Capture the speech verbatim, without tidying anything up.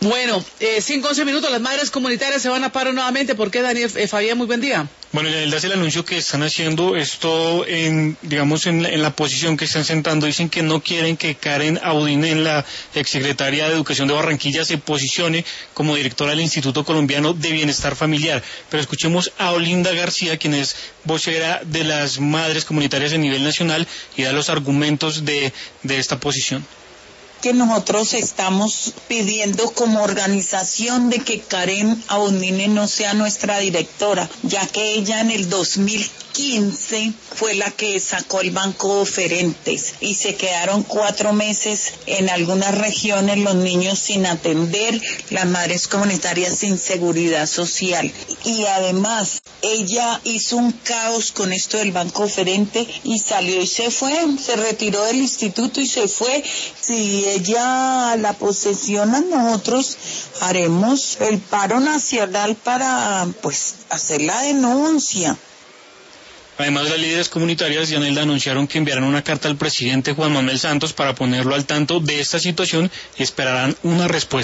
Bueno, eh, cinco, once minutos, las madres comunitarias se van a paro nuevamente. ¿Por qué, Daniel eh, Fabián? Muy buen día. Bueno, él hace el anuncio que están haciendo esto en, digamos, en la, en la posición que están sentando. Dicen que no quieren que Karen Audine, la exsecretaria de Educación de Barranquilla, se posicione como directora del Instituto Colombiano de Bienestar Familiar. Pero escuchemos a Olinda García, quien es vocera de las madres comunitarias a nivel nacional, y da los argumentos de, de esta posición. Que nosotros estamos pidiendo como organización de que Karen Audine no sea nuestra directora, ya que ella en el dos mil quince fue la que sacó el banco oferentes y se quedaron cuatro meses en algunas regiones los niños sin atender, las madres comunitarias sin seguridad social, y además ella hizo un caos con esto del banco oferente y salió y se fue, se retiró del instituto y se fue. Si ella la posesiona, nosotros haremos el paro nacional para pues hacer la denuncia. Además, las líderes comunitarias, Yanelda, anunciaron que enviarán una carta al presidente Juan Manuel Santos para ponerlo al tanto de esta situación y esperarán una respuesta.